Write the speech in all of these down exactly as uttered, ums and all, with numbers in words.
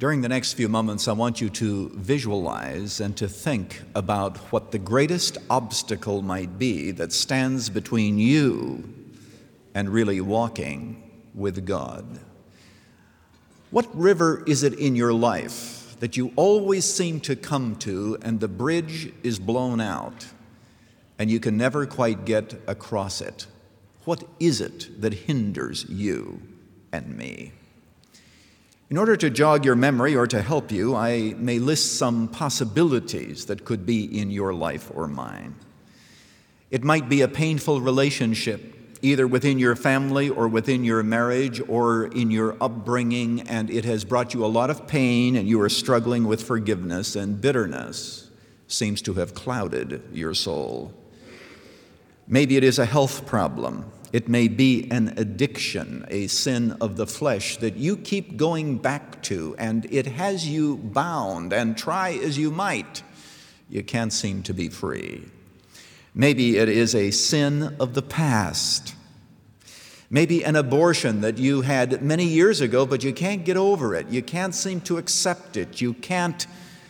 During the next few moments, I want you to visualize and to think about what the greatest obstacle might be that stands between you and really walking with God. What river is it in your life that you always seem to come to and the bridge is blown out and you can never quite get across it? What is it that hinders you and me? In order to jog your memory or to help you, I may list some possibilities that could be in your life or mine. It might be a painful relationship, either within your family or within your marriage or in your upbringing, and it has brought you a lot of pain and you are struggling with forgiveness, and bitterness seems to have clouded your soul. Maybe it is a health problem. It may be an addiction, a sin of the flesh that you keep going back to, and it has you bound, and try as you might, you can't seem to be free. Maybe it is a sin of the past. Maybe an abortion that you had many years ago, but you can't get over it. You can't seem to accept it. You can't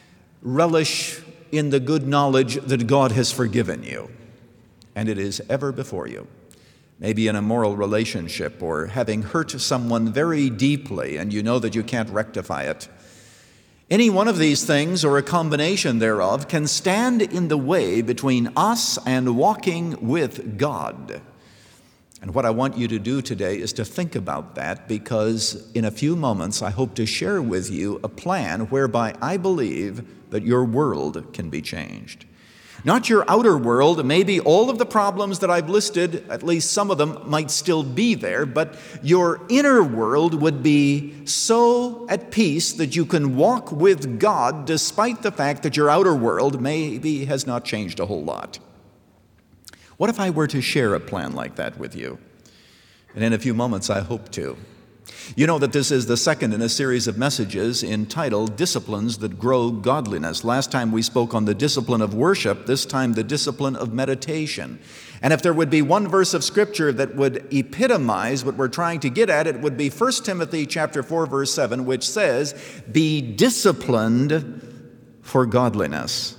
relish in the good knowledge that God has forgiven you, and it is ever before you. Maybe an immoral relationship or having hurt someone very deeply and you know that you can't rectify it. Any one of these things or a combination thereof can stand in the way between us and walking with God. And what I want you to do today is to think about that, because in a few moments I hope to share with you a plan whereby I believe that your world can be changed. Not your outer world. Maybe all of the problems that I've listed, at least some of them, might still be there, but your inner world would be so at peace that you can walk with God despite the fact that your outer world maybe has not changed a whole lot. What if I were to share a plan like that with you? And in a few moments, I hope to. You know that this is the second in a series of messages entitled Disciplines That Grow Godliness. Last time we spoke on the discipline of worship, this time the discipline of meditation. And if there would be one verse of Scripture that would epitomize what we're trying to get at, it would be First Timothy chapter four, verse seven, which says, "Be disciplined for godliness."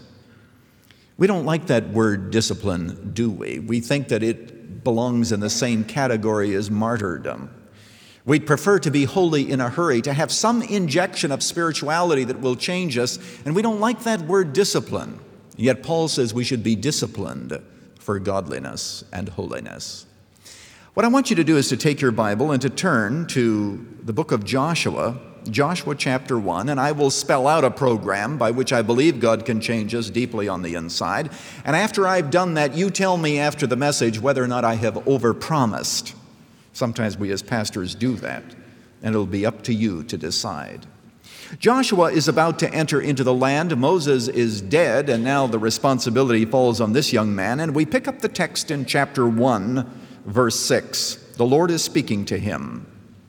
We don't like that word discipline, do we? We think that it belongs in the same category as martyrdom. We'd prefer to be wholly in a hurry, to have some injection of spirituality that will change us, and we don't like that word discipline. Yet Paul says we should be disciplined for godliness and holiness. What I want you to do is to take your Bible and to turn to the book of Joshua, Joshua chapter one, and I will spell out a program by which I believe God can change us deeply on the inside. And after I've done that, you tell me after the message whether or not I have overpromised. Sometimes we as pastors do that, and it'll be up to you to decide. Joshua is about to enter into the land. Moses is dead, and now the responsibility falls on this young man. And we pick up the text in chapter one, verse six. The Lord is speaking to him.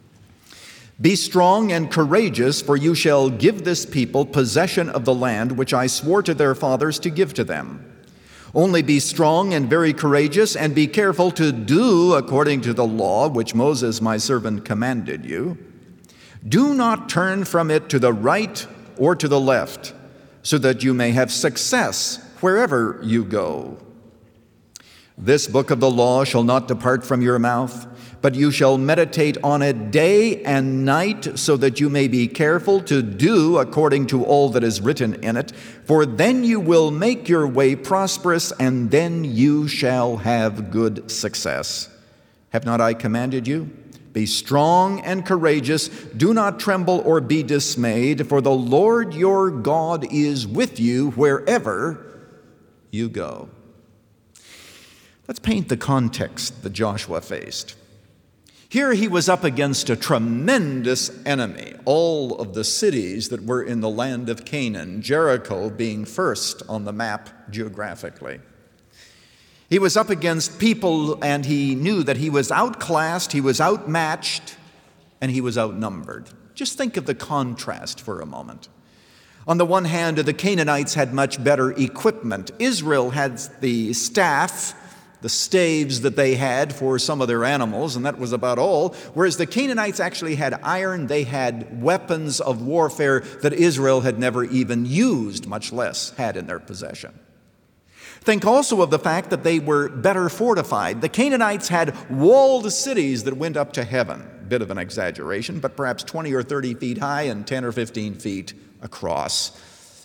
"Be strong and courageous, for you shall give this people possession of the land which I swore to their fathers to give to them. Only be strong and very courageous, and be careful to do according to the law which Moses my servant commanded you. Do not turn from it to the right or to the left, so that you may have success wherever you go. This book of the law shall not depart from your mouth, but you shall meditate on it day and night, so that you may be careful to do according to all that is written in it. For then you will make your way prosperous, and then you shall have good success. Have not I commanded you? Be strong and courageous. Do not tremble or be dismayed, for the Lord your God is with you wherever you go." Let's paint the context that Joshua faced. Here he was up against a tremendous enemy, all of the cities that were in the land of Canaan, Jericho being first on the map geographically. He was up against people, and he knew that he was outclassed, he was outmatched, and he was outnumbered. Just think of the contrast for a moment. On the one hand, the Canaanites had much better equipment. Israel had the staff the staves that they had for some of their animals, and that was about all. Whereas the Canaanites actually had iron, they had weapons of warfare that Israel had never even used, much less had in their possession. Think also of the fact that they were better fortified. The Canaanites had walled cities that went up to heaven. A bit of an exaggeration, but perhaps twenty or thirty feet high and ten or fifteen feet across.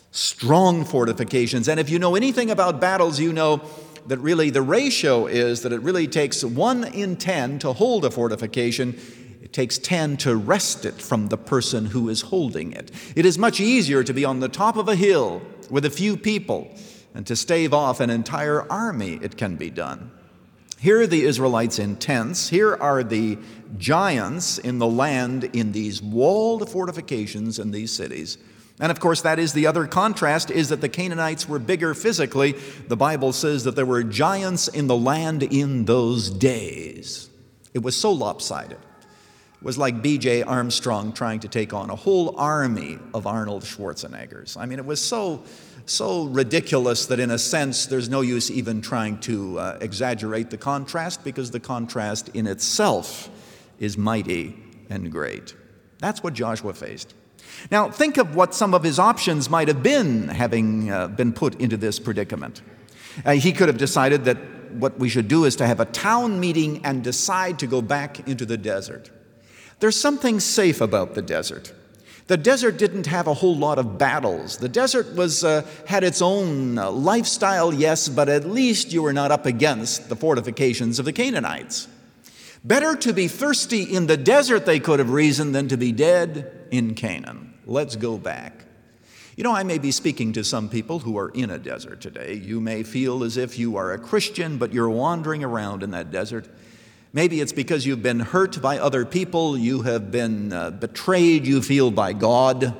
Strong fortifications. And if you know anything about battles, you know that really the ratio is that it really takes one in ten to hold a fortification. It takes ten to wrest it from the person who is holding it. It is much easier to be on the top of a hill with a few people and to stave off an entire army. It can be done. Here are the Israelites in tents. Here are the giants in the land in these walled fortifications in these cities. And of course, that is the other contrast, is that the Canaanites were bigger physically. The Bible says that there were giants in the land in those days. It was so lopsided. It was like B J Armstrong trying to take on a whole army of Arnold Schwarzeneggers. I mean, it was so, so ridiculous that in a sense, there's no use even trying to uh, exaggerate the contrast, because the contrast in itself is mighty and great. That's what Joshua faced. Now, think of what some of his options might have been, having uh, been put into this predicament. Uh, he could have decided that what we should do is to have a town meeting and decide to go back into the desert. There's something safe about the desert. The desert didn't have a whole lot of battles. The desert was uh, had its own uh, lifestyle, yes, but at least you were not up against the fortifications of the Canaanites. Better to be thirsty in the desert, they could have reasoned, than to be dead in Canaan. Let's go back. You know, I may be speaking to some people who are in a desert today. You may feel as if you are a Christian, but you're wandering around in that desert. Maybe it's because you've been hurt by other people, you have been uh, betrayed, you feel, by God.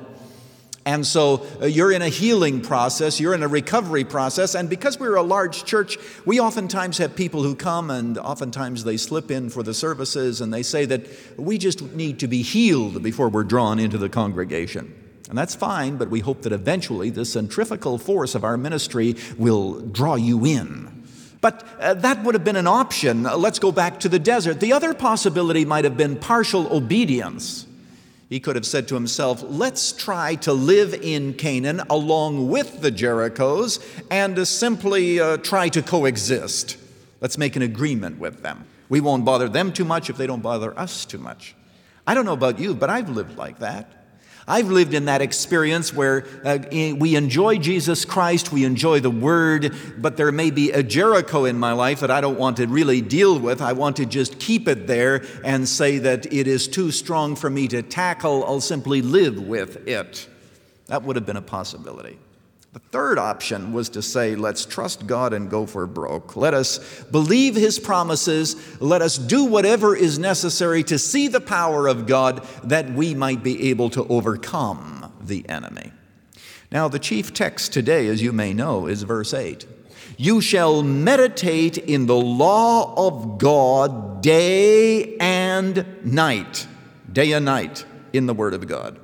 And so uh, you're in a healing process, you're in a recovery process, and because we're a large church, we oftentimes have people who come, and oftentimes they slip in for the services, and they say that we just need to be healed before we're drawn into the congregation. And that's fine, but we hope that eventually the centrifugal force of our ministry will draw you in. But uh, that would have been an option. Uh, let's go back to the desert. The other possibility might have been partial obedience. He could have said to himself, let's try to live in Canaan along with the Jerichos and uh, simply uh, try to coexist. Let's make an agreement with them. We won't bother them too much if they don't bother us too much. I don't know about you, but I've lived like that. I've lived in that experience where uh, we enjoy Jesus Christ, we enjoy the Word, but there may be a Jericho in my life that I don't want to really deal with. I want to just keep it there and say that it is too strong for me to tackle. I'll simply live with it. That would have been a possibility. The third option was to say, let's trust God and go for broke. Let us believe His promises. Let us do whatever is necessary to see the power of God, that we might be able to overcome the enemy. Now, the chief text today, as you may know, is verse eight. You shall meditate in the law of God day and night. Day and night in the Word of God.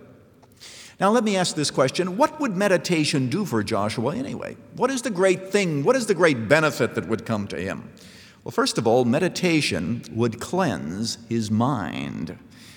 Now, let me ask this question. What would meditation do for Joshua anyway? What is the great thing? What is the great benefit that would come to him? Well, first of all, meditation would cleanse his mind.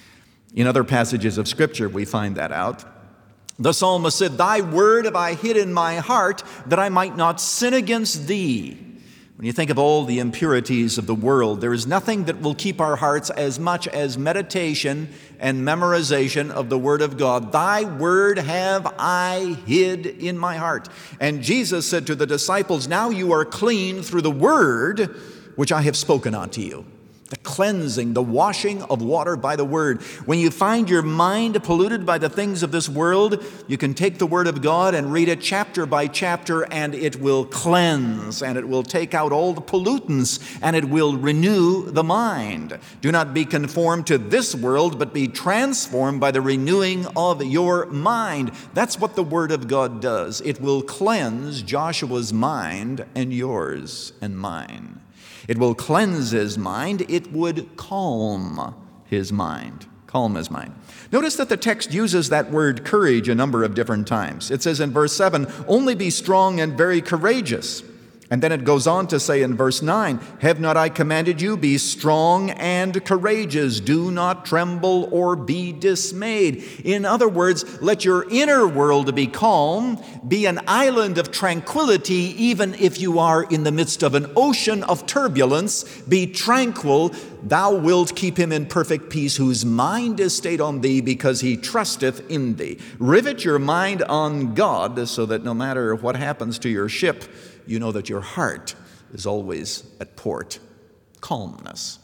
In other passages of Scripture, we find that out. The psalmist said, Thy word have I hid in my heart, that I might not sin against thee. When you think of all the impurities of the world, there is nothing that will keep our hearts as much as meditation and memorization of the Word of God. Thy word have I hid in my heart. And Jesus said to the disciples, Now you are clean through the word which I have spoken unto you. The cleansing, the washing of water by the Word. When you find your mind polluted by the things of this world, you can take the Word of God and read it chapter by chapter, and it will cleanse, and it will take out all the pollutants, and it will renew the mind. Do not be conformed to this world, but be transformed by the renewing of your mind. That's what the Word of God does. It will cleanse Joshua's mind and yours and mine. It will cleanse his mind. It would calm his mind. Calm his mind. Notice that the text uses that word courage a number of different times. It says in verse seven, only be strong and very courageous. And then it goes on to say in verse nine, have not I commanded you, be strong and courageous, do not tremble or be dismayed. In other words, let your inner world be calm, be an island of tranquility, even if you are in the midst of an ocean of turbulence, be tranquil. Thou wilt keep him in perfect peace, whose mind is stayed on thee, because he trusteth in thee. Rivet your mind on God, so that no matter what happens to your ship, you know that your heart is always at port. Calmness.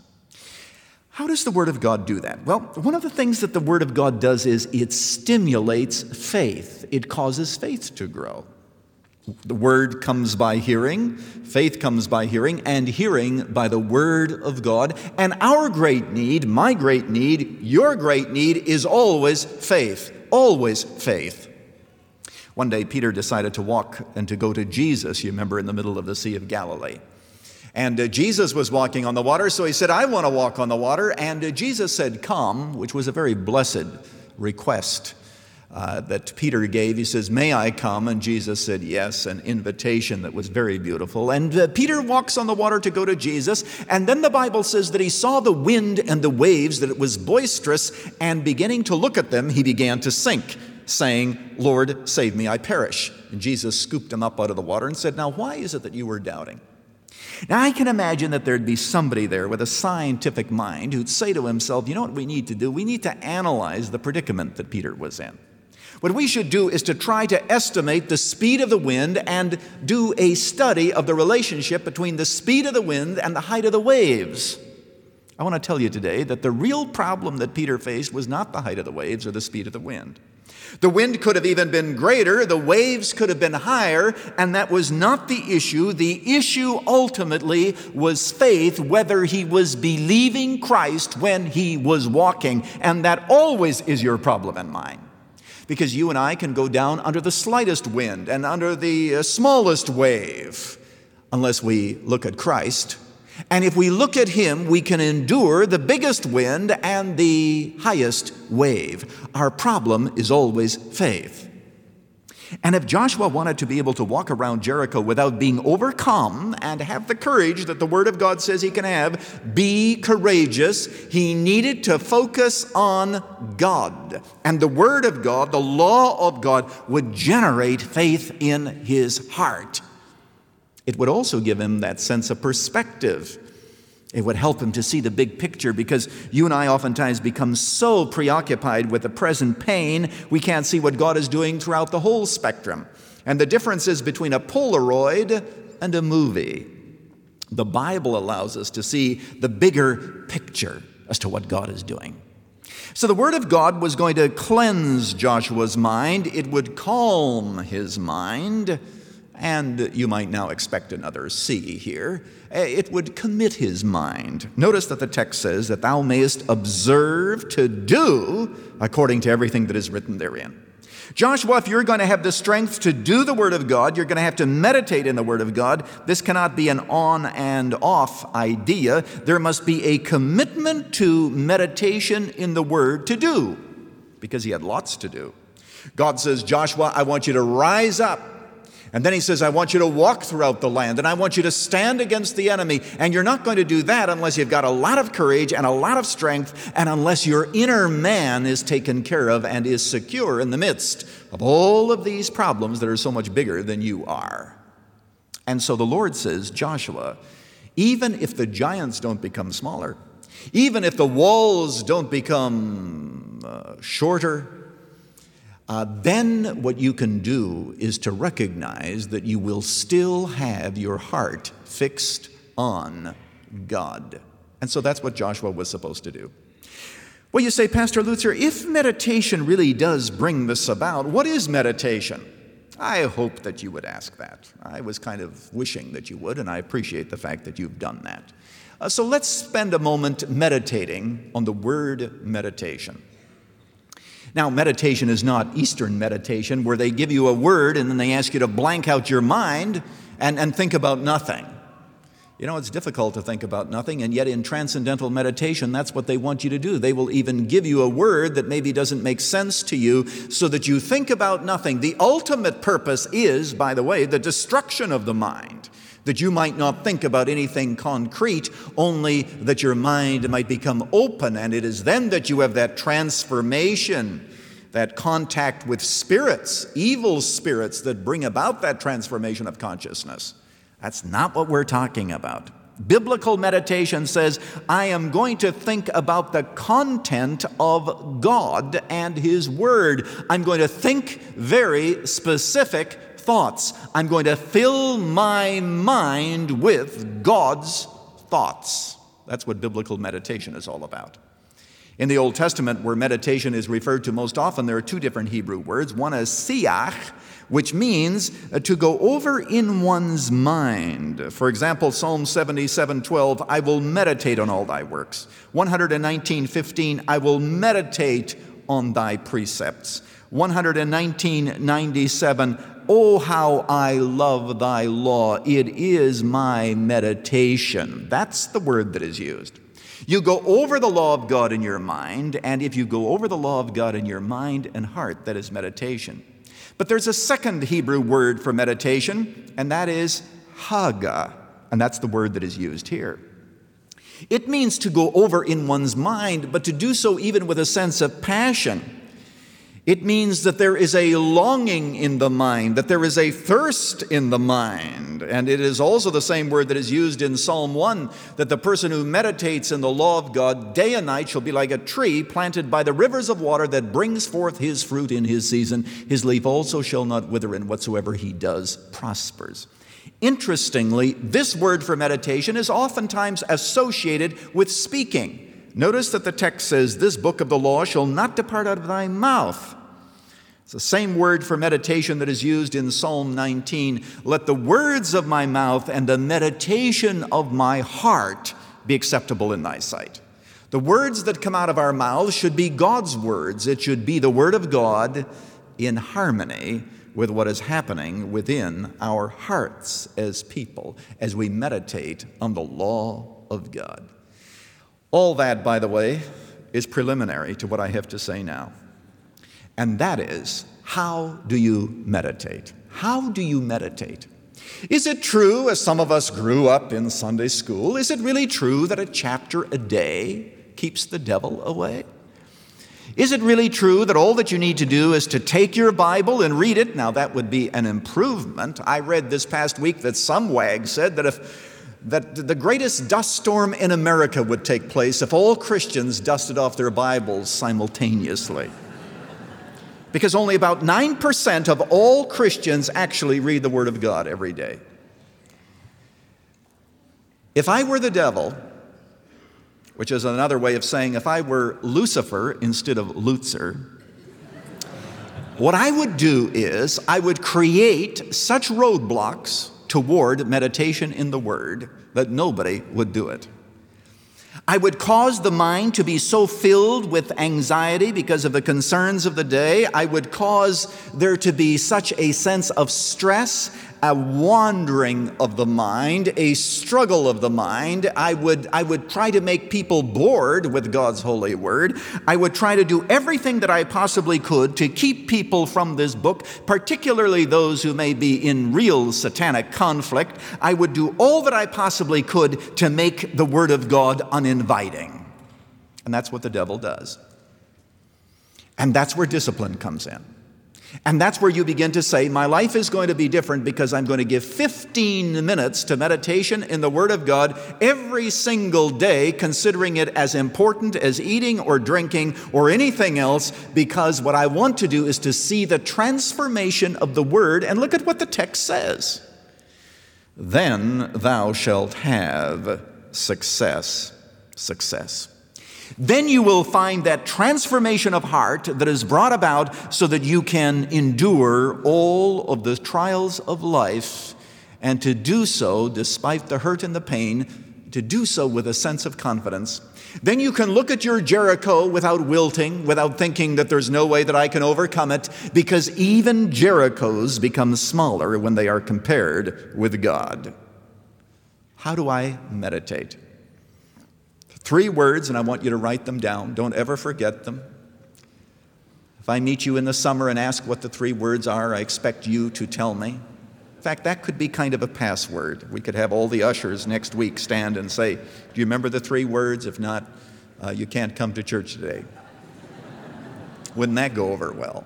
How does the Word of God do that? Well, one of the things that the Word of God does is it stimulates faith. It causes faith to grow. The Word comes by hearing, faith comes by hearing, and hearing by the Word of God. And our great need, my great need, your great need is always faith. Always faith. One day, Peter decided to walk and to go to Jesus, you remember, in the middle of the Sea of Galilee. And uh, Jesus was walking on the water, so he said, I want to walk on the water. And uh, Jesus said, come, which was a very blessed request uh, that Peter gave. He says, may I come? And Jesus said, yes, an invitation that was very beautiful. And uh, Peter walks on the water to go to Jesus. And then the Bible says that he saw the wind and the waves, that it was boisterous, and beginning to look at them, he began to sink, saying, Lord, save me, I perish. And Jesus scooped him up out of the water and said, now, why is it that you were doubting? Now, I can imagine that there'd be somebody there with a scientific mind who'd say to himself, you know what we need to do? We need to analyze the predicament that Peter was in. What we should do is to try to estimate the speed of the wind and do a study of the relationship between the speed of the wind and the height of the waves. I want to tell you today that the real problem that Peter faced was not the height of the waves or the speed of the wind. The wind could have even been greater, the waves could have been higher, and that was not the issue. The issue ultimately was faith, whether he was believing Christ when he was walking, and that always is your problem and mine. Because you and I can go down under the slightest wind and under the uh, smallest wave unless we look at Christ. And if we look at him, we can endure the biggest wind and the highest wave. Our problem is always faith. And if Joshua wanted to be able to walk around Jericho without being overcome and have the courage that the Word of God says he can have, be courageous, he needed to focus on God. And the Word of God, the law of God, would generate faith in his heart. It would also give him that sense of perspective. It would help him to see the big picture, because you and I oftentimes become so preoccupied with the present pain, we can't see what God is doing throughout the whole spectrum. And the difference is between a Polaroid and a movie. The Bible allows us to see the bigger picture as to what God is doing. So the Word of God was going to cleanse Joshua's mind. It would calm his mind. And you might now expect another C here. It would commit his mind. Notice that the text says that thou mayest observe to do according to everything that is written therein. Joshua, if you're going to have the strength to do the Word of God, you're going to have to meditate in the Word of God. This cannot be an on and off idea. There must be a commitment to meditation in the Word to do, because he had lots to do. God says, Joshua, I want you to rise up. And then he says, I want you to walk throughout the land, and I want you to stand against the enemy. And you're not going to do that unless you've got a lot of courage and a lot of strength, and unless your inner man is taken care of and is secure in the midst of all of these problems that are so much bigger than you are. And so the Lord says, Joshua, even if the giants don't become smaller, even if the walls don't become uh, shorter, Uh, then what you can do is to recognize that you will still have your heart fixed on God. And so that's what Joshua was supposed to do. Well, you say, Pastor Lutzer, if meditation really does bring this about, what is meditation? I hope that you would ask that. I was kind of wishing that you would, and I appreciate the fact that you've done that. Uh, so let's spend a moment meditating on the word meditation. Now, meditation is not Eastern meditation, where they give you a word and then they ask you to blank out your mind and, and think about nothing. You know, it's difficult to think about nothing, and yet in transcendental meditation, that's what they want you to do. They will even give you a word that maybe doesn't make sense to you so that you think about nothing. The ultimate purpose is, by the way, the destruction of the mind. that you might not think about anything concrete, only that your mind might become open, and it is then that you have that transformation, that contact with spirits, evil spirits that bring about that transformation of consciousness. That's not what we're talking about. Biblical meditation says, I am going to think about the content of God and His Word. I'm going to think very specific thoughts. I'm going to fill my mind with God's thoughts. That's what biblical meditation is all about. In the Old Testament, where meditation is referred to most often, there are two different Hebrew words. One is siach, which means to go over in one's mind. For example, Psalm seventy-seven twelve, I will meditate on all thy works. one nineteen fifteen, I will meditate on thy precepts. one nineteen ninety-seven, oh, how I love thy law. It is my meditation. That's the word that is used. You go over the law of God in your mind, and if you go over the law of God in your mind and heart, that is meditation. But there's a second Hebrew word for meditation, and that is haga, and that's the word that is used here. It means to go over in one's mind, but to do so even with a sense of passion. It means that there is a longing in the mind, that there is a thirst in the mind. And it is also the same word that is used in Psalm one, that the person who meditates in the law of God day and night shall be like a tree planted by the rivers of water that brings forth his fruit in his season. His leaf also shall not wither, and whatsoever he does prospers. Interestingly, this word for meditation is oftentimes associated with speaking. Notice that the text says, this book of the law shall not depart out of thy mouth. It's the same word for meditation that is used in Psalm nineteen. Let the words of my mouth and the meditation of my heart be acceptable in thy sight. The words that come out of our mouths should be God's words. It should be the word of God in harmony with what is happening within our hearts as people, as we meditate on the law of God. All that, by the way, is preliminary to what I have to say now. And that is, how do you meditate? How do you meditate? Is it true, as some of us grew up in Sunday school, is it really true that a chapter a day keeps the devil away? Is it really true that all that you need to do is to take your Bible and read it? Now, that would be an improvement. I read this past week that some wag said that if that the greatest dust storm in America would take place if all Christians dusted off their Bibles simultaneously. Because only about nine percent of all Christians actually read the Word of God every day. If I were the devil, which is another way of saying if I were Lucifer instead of Lutzer, what I would do is I would create such roadblocks toward meditation in the Word that nobody would do it. I would cause the mind to be so filled with anxiety because of the concerns of the day. I would cause there to be such a sense of stress, a wandering of the mind, a struggle of the mind. I would, I would try to make people bored with God's holy word. I would try to do everything that I possibly could to keep people from this book, particularly those who may be in real satanic conflict. I would do all that I possibly could to make the word of God uninviting. And that's what the devil does. And that's where discipline comes in. And that's where you begin to say, my life is going to be different because I'm going to give fifteen minutes to meditation in the Word of God every single day, considering it as important as eating or drinking or anything else, because what I want to do is to see the transformation of the Word. And look at what the text says. Then thou shalt have success. Success. Then you will find that transformation of heart that is brought about so that you can endure all of the trials of life, and to do so despite the hurt and the pain, to do so with a sense of confidence. Then you can look at your Jericho without wilting, without thinking that there's no way that I can overcome it, because even Jerichos become smaller when they are compared with God. How do I meditate? Three words, and I want you to write them down. Don't ever forget them. If I meet you in the summer and ask what the three words are, I expect you to tell me. In fact, that could be kind of a password. We could have all the ushers next week stand and say, do you remember the three words? If not, uh, you can't come to church today. Wouldn't that go over well?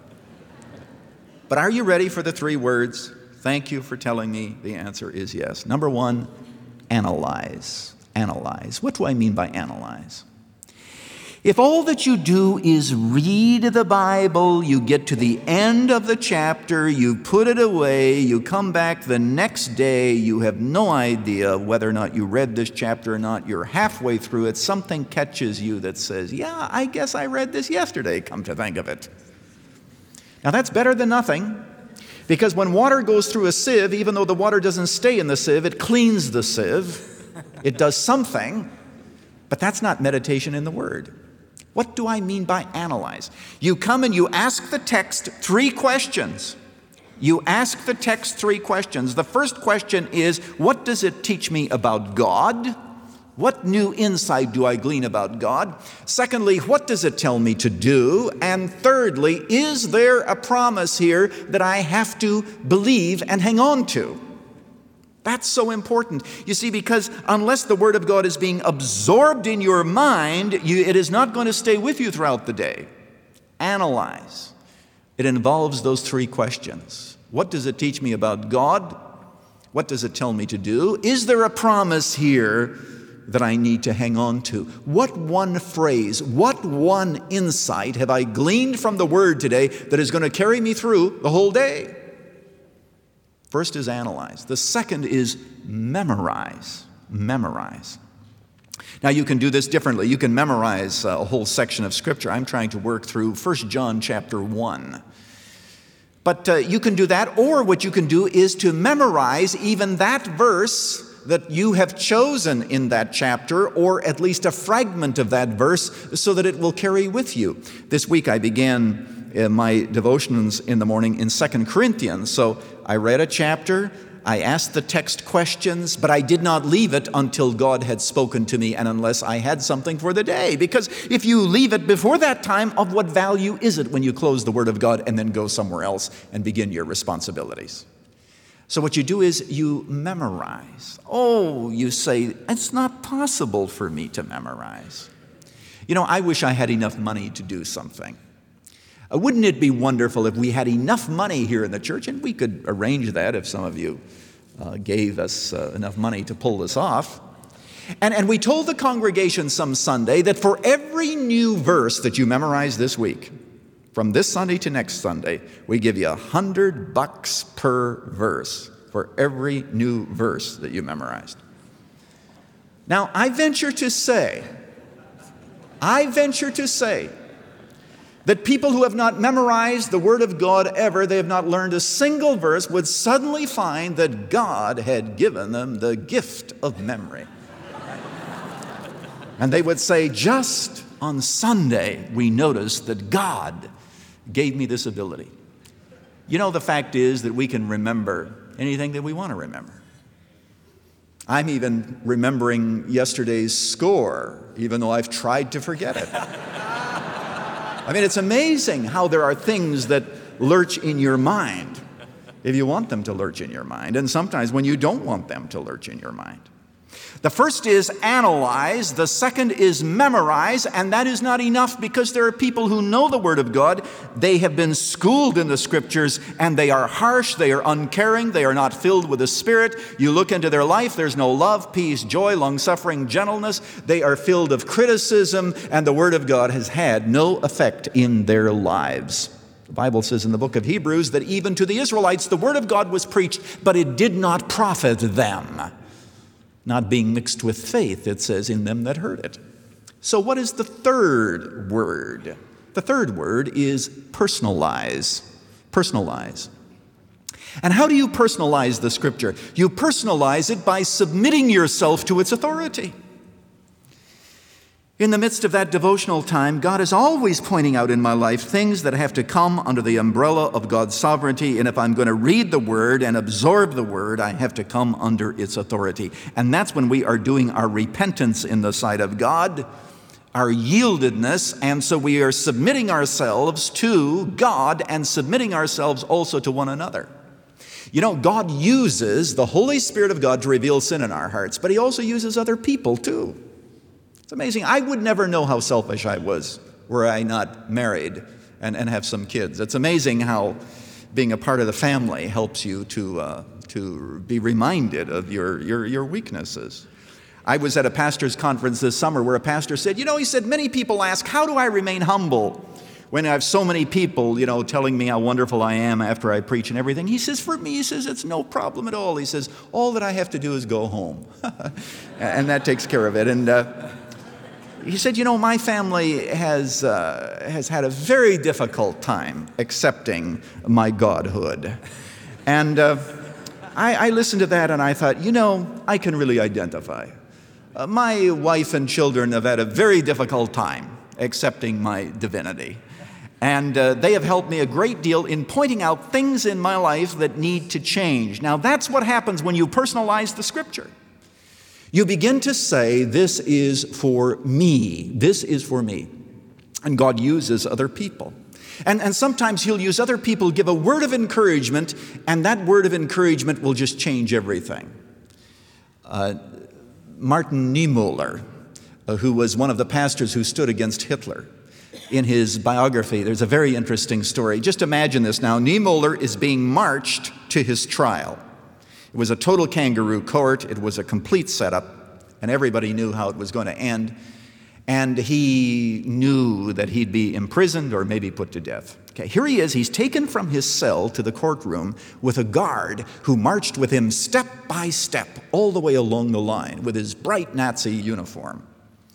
But are you ready for the three words? Thank you for telling me the answer is yes. Number one, analyze. Analyze. What do I mean by analyze? If all that you do is read the Bible, you get to the end of the chapter, you put it away, you come back the next day, you have no idea whether or not you read this chapter or not, you're halfway through it, something catches you that says, yeah, I guess I read this yesterday, come to think of it. Now that's better than nothing, because when water goes through a sieve, even though the water doesn't stay in the sieve, it cleans the sieve, it does something, but that's not meditation in the Word. What do I mean by analyze? You come and you ask the text three questions. You ask the text three questions. The first question is, what does it teach me about God? What new insight do I glean about God? Secondly, what does it tell me to do? And thirdly, is there a promise here that I have to believe and hang on to? That's so important. You see, because unless the Word of God is being absorbed in your mind, you, it is not going to stay with you throughout the day. Analyze. It involves those three questions. What does it teach me about God? What does it tell me to do? Is there a promise here that I need to hang on to? What one phrase, what one insight have I gleaned from the Word today that is going to carry me through the whole day? First is analyze. The second is memorize. Memorize. Now you can do this differently. You can memorize a whole section of Scripture. I'm trying to work through First John chapter one. But uh, you can do that, or what you can do is to memorize even that verse that you have chosen in that chapter, or at least a fragment of that verse, so that it will carry with you. This week I began uh, my devotions in the morning in Second Corinthians. So I read a chapter, I asked the text questions, but I did not leave it until God had spoken to me and unless I had something for the day. Because if you leave it before that time, of what value is it when you close the Word of God and then go somewhere else and begin your responsibilities? So what you do is you memorize. Oh, you say, it's not possible for me to memorize. You know, I wish I had enough money to do something. Uh, wouldn't it be wonderful if we had enough money here in the church, and we could arrange that if some of you uh, gave us uh, enough money to pull this off. And, and we told the congregation some Sunday that for every new verse that you memorize this week, from this Sunday to next Sunday, we give you a hundred bucks per verse for every new verse that you memorized. Now, I venture to say, I venture to say that people who have not memorized the Word of God ever, they have not learned a single verse, would suddenly find that God had given them the gift of memory. And they would say, just on Sunday, we noticed that God gave me this ability. You know, the fact is that we can remember anything that we want to remember. I'm even remembering yesterday's score, even though I've tried to forget it. I mean, it's amazing how there are things that lurch in your mind if you want them to lurch in your mind, and sometimes when you don't want them to lurch in your mind. The first is analyze, the second is memorize, and that is not enough because there are people who know the Word of God. They have been schooled in the Scriptures, and they are harsh, they are uncaring, they are not filled with the Spirit. You look into their life, there's no love, peace, joy, long-suffering, gentleness. They are filled of criticism, and the Word of God has had no effect in their lives. The Bible says in the book of Hebrews that even to the Israelites the Word of God was preached, but it did not profit them. Not being mixed with faith, it says, in them that heard it. So what is the third word? The third word is personalize. Personalize. And how do you personalize the Scripture? You personalize it by submitting yourself to its authority. In the midst of that devotional time, God is always pointing out in my life things that have to come under the umbrella of God's sovereignty. And if I'm going to read the Word and absorb the Word, I have to come under its authority. And that's when we are doing our repentance in the sight of God, our yieldedness. And so we are submitting ourselves to God and submitting ourselves also to one another. You know, God uses the Holy Spirit of God to reveal sin in our hearts, but he also uses other people too. It's amazing. I would never know how selfish I was were I not married and, and have some kids. It's amazing how being a part of the family helps you to, uh, to be reminded of your, your, your weaknesses. I was at a pastor's conference this summer where a pastor said, you know, he said, many people ask, how do I remain humble when I have so many people, you know, telling me how wonderful I am after I preach and everything? He says, for me, he says, it's no problem at all. He says, all that I have to do is go home. And that takes care of it. And uh, he said, you know, my family has, uh, has had a very difficult time accepting my godhood. And uh, I, I listened to that and I thought, you know, I can really identify. Uh, my wife and children have had a very difficult time accepting my divinity. And uh, they have helped me a great deal in pointing out things in my life that need to change. Now, that's what happens when you personalize the Scripture. You begin to say, this is for me. This is for me. And God uses other people. And, and sometimes he'll use other people, give a word of encouragement, and that word of encouragement will just change everything. Uh, Martin Niemöller, uh, who was one of the pastors who stood against Hitler, in his biography, there's a very interesting story. Just imagine this now. Niemöller is being marched to his trial. It was a total kangaroo court. It was a complete setup, and everybody knew how it was going to end. And he knew that he'd be imprisoned or maybe put to death. Okay, here he is. He's taken from his cell to the courtroom with a guard who marched with him step by step all the way along the line with his bright Nazi uniform.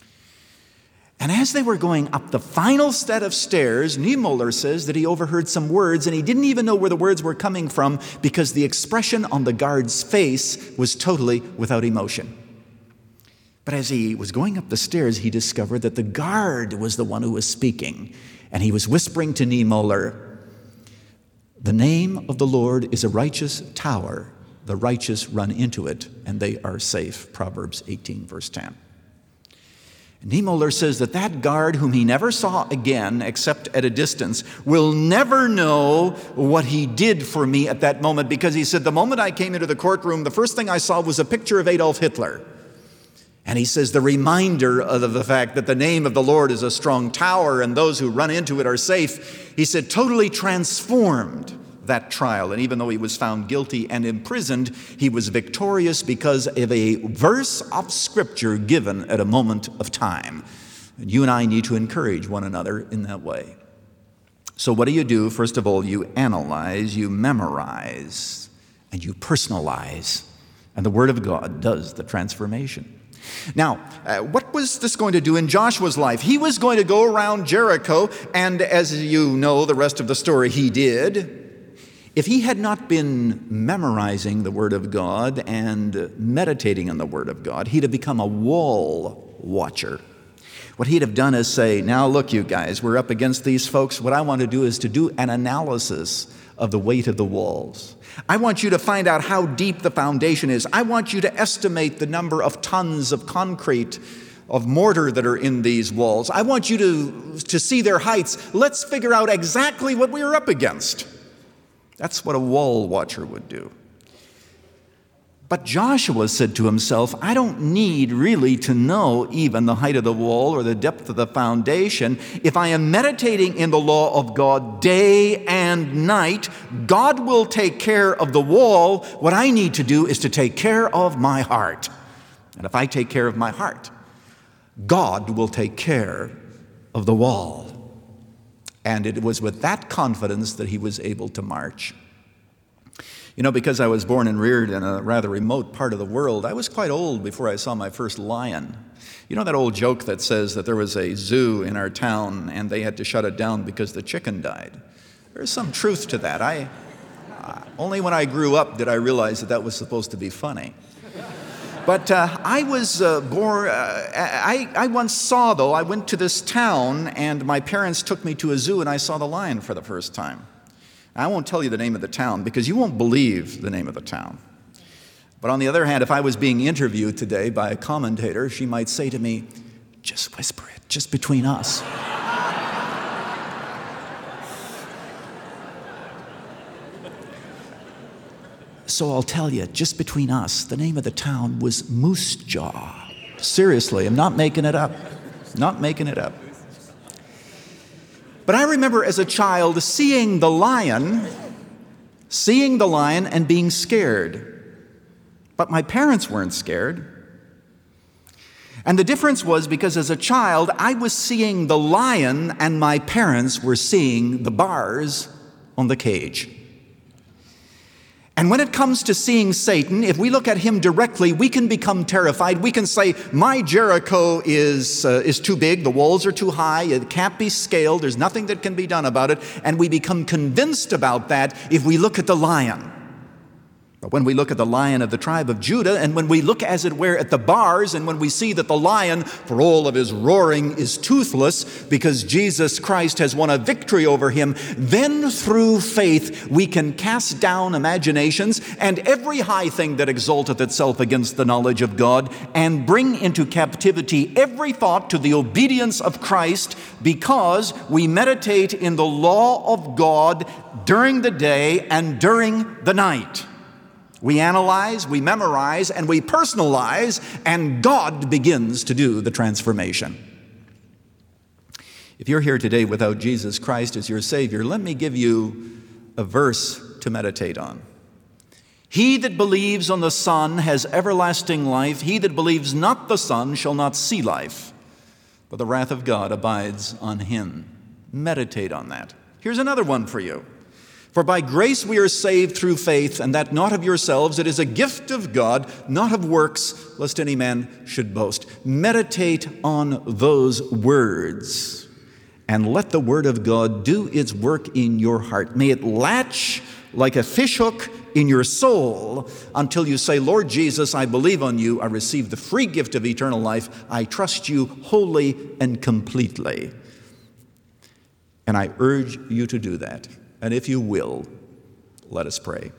And as they were going up the final set of stairs, Niemöller says that he overheard some words, and he didn't even know where the words were coming from because the expression on the guard's face was totally without emotion. But as he was going up the stairs, he discovered that the guard was the one who was speaking, and he was whispering to Niemöller, the name of the Lord is a righteous tower. The righteous run into it, and they are safe. Proverbs eighteen, verse ten. Niemöller says that that guard, whom he never saw again except at a distance, will never know what he did for me at that moment, because he said, the moment I came into the courtroom, the first thing I saw was a picture of Adolf Hitler. And he says the reminder of the fact that the name of the Lord is a strong tower and those who run into it are safe, he said totally transformed that trial. And even though he was found guilty and imprisoned, he was victorious because of a verse of Scripture given at a moment of time. And you and I need to encourage one another in that way. So what do you do? First of all, you analyze, you memorize, and you personalize. And the Word of God does the transformation. Now, uh, what was this going to do in Joshua's life? He was going to go around Jericho, and as you know the rest of the story, he did. If he had not been memorizing the Word of God and meditating on the Word of God, he'd have become a wall watcher. What he'd have done is say, now look, you guys, we're up against these folks. What I want to do is to do an analysis of the weight of the walls. I want you to find out how deep the foundation is. I want you to estimate the number of tons of concrete, of mortar that are in these walls. I want you to, to see their heights. Let's figure out exactly what we are up against. That's what a wall watcher would do. But Joshua said to himself, I don't need really to know even the height of the wall or the depth of the foundation. If I am meditating in the law of God day and night, God will take care of the wall. What I need to do is to take care of my heart. And if I take care of my heart, God will take care of the wall. And it was with that confidence that he was able to march. You know, because I was born and reared in a rather remote part of the world, I was quite old before I saw my first lion. You know that old joke that says that there was a zoo in our town and they had to shut it down because the chicken died? There's some truth to that. I, uh, only when I grew up did I realize that that was supposed to be funny. But uh, I was uh, born, uh, I, I once saw, though, I went to this town and my parents took me to a zoo and I saw the lion for the first time. I won't tell you the name of the town because you won't believe the name of the town. But on the other hand, if I was being interviewed today by a commentator, she might say to me, just whisper it, just between us. So I'll tell you, just between us, the name of the town was Moose Jaw. Seriously, I'm not making it up. Not making it up. But I remember as a child seeing the lion, seeing the lion and being scared. But my parents weren't scared. And the difference was because as a child, I was seeing the lion and my parents were seeing the bars on the cage. And when it comes to seeing Satan, if we look at him directly, we can become terrified. We can say, my Jericho is, uh, is too big, the walls are too high, it can't be scaled, there's nothing that can be done about it. And we become convinced about that if we look at the lion. But when we look at the Lion of the tribe of Judah, and when we look, as it were, at the bars, and when we see that the lion, for all of his roaring, is toothless because Jesus Christ has won a victory over him, then through faith we can cast down imaginations and every high thing that exalteth itself against the knowledge of God, and bring into captivity every thought to the obedience of Christ, because we meditate in the law of God during the day and during the night. We analyze, we memorize, and we personalize, and God begins to do the transformation. If you're here today without Jesus Christ as your Savior, let me give you a verse to meditate on. He that believes on the Son has everlasting life. He that believes not the Son shall not see life, but the wrath of God abides on him. Meditate on that. Here's another one for you. For by grace we are saved through faith, and that not of yourselves. It is a gift of God, not of works, lest any man should boast. Meditate on those words, and let the word of God do its work in your heart. May it latch like a fishhook in your soul until you say, Lord Jesus, I believe on you. I receive the free gift of eternal life. I trust you wholly and completely. And I urge you to do that. And if you will, let us pray.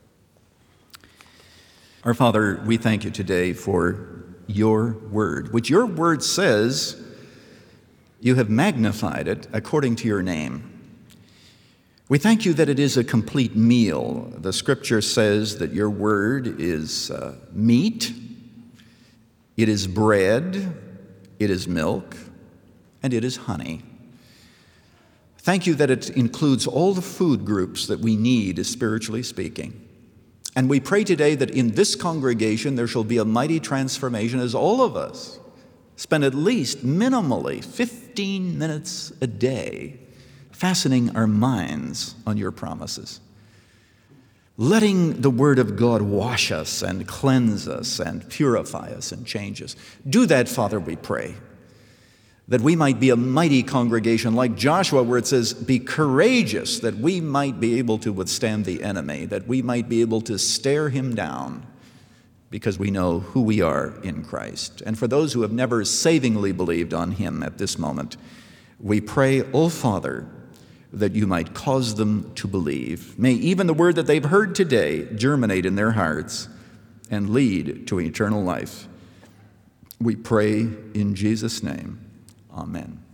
Our Father, we thank you today for your word, which your word says you have magnified it according to your name. We thank you that it is a complete meal. The scripture says that your word is uh, meat, it is bread, it is milk, and it is honey. Thank you that it includes all the food groups that we need, spiritually speaking. And we pray today that in this congregation there shall be a mighty transformation as all of us spend at least minimally fifteen minutes a day fastening our minds on your promises, letting the word of God wash us and cleanse us and purify us and change us. Do that, Father, we pray, that we might be a mighty congregation like Joshua, where it says, be courageous, that we might be able to withstand the enemy, that we might be able to stare him down because we know who we are in Christ. And for those who have never savingly believed on him at this moment, we pray, O Father, that you might cause them to believe. May even the word that they've heard today germinate in their hearts and lead to eternal life. We pray in Jesus' name. Amen.